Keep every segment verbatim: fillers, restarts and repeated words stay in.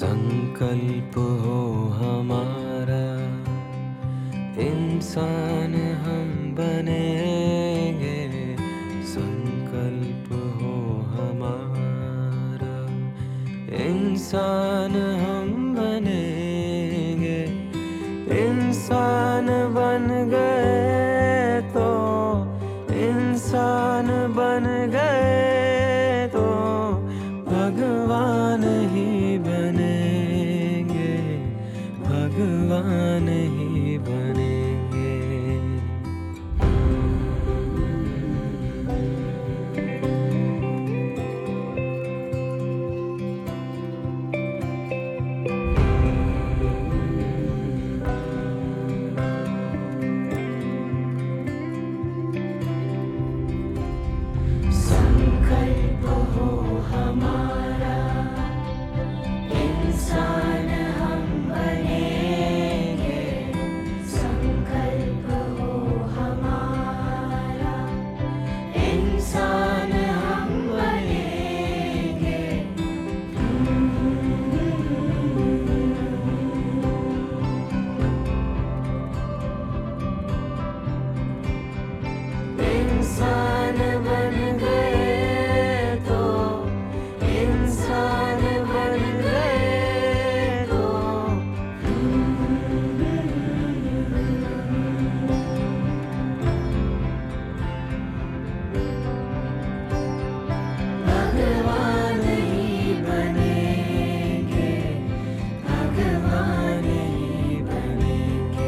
संकल्प हो हमारा, इंसान हम बनेंगे। संकल्प हो हमारा, इंसान हम बनेंगे। इंसान बन गए तो इंसान बन गए तो भगवान ही बनेंगे, भगवान ही बनेंगे। संकल्प हो हमारा, इंसान हम बनेंगे। संकल्प हो हमारा, इंसान हम बनेंगे। इंसान बन गए तो इंसान बन गए तो भगवान ही बनेंगे, भगवान ही बनेंगे।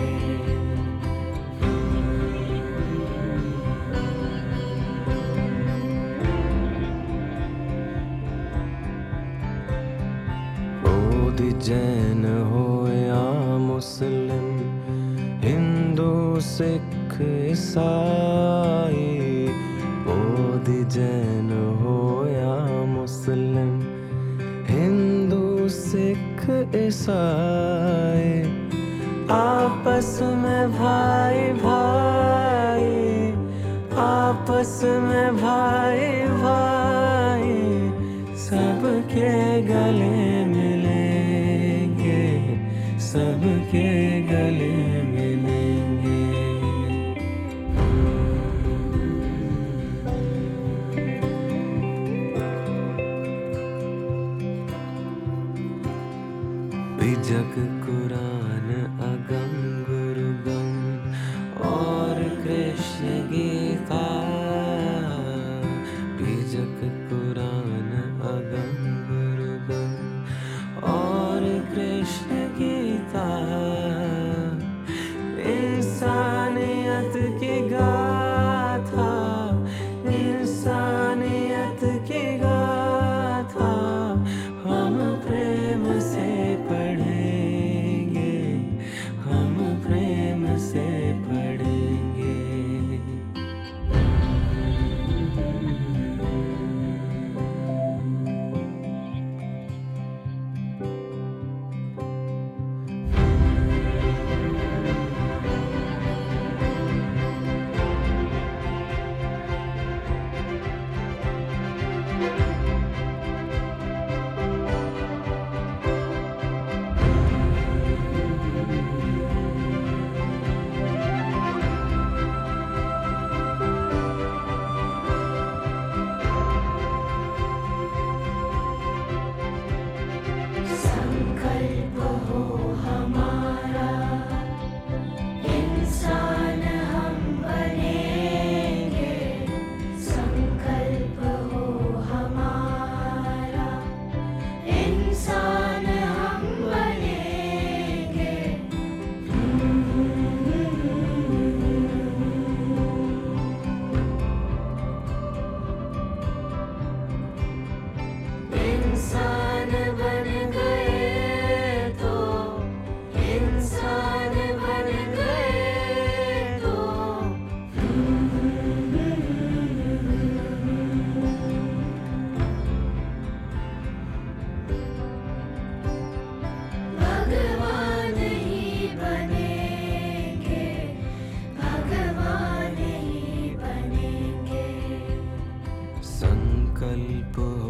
बौद्ध जैन हो या मुस्लिम, हिंदू सिख ईसाई। बौद्ध जैन हो या मुस्लिम, हिंदू सिख ईसाई। आपस में भाई भाई, आपस में भाई भाई, सबके गले मिलेंगे, सबके गले मिलेंगे। बीजक कुरान अगम गुरुगम और कृष्ण गीता। बीजक कुरान अगम गुरुगम और कृष्ण गीता। इंसानियत की गाथा, इंसानियत की गाथा, हम प्रेम से पढ़ेंगे, हम प्रेम से पढ़ेंगे। संकल्प हो हमारा, इंसान हम बनेंगे। संकल्प हो हमारा, इंसान हम बनेंगे। इंसान बन गए तो इंसान बन गए तो भगवान ही बनेंगे, भगवान ही बनेंगे। संकल्प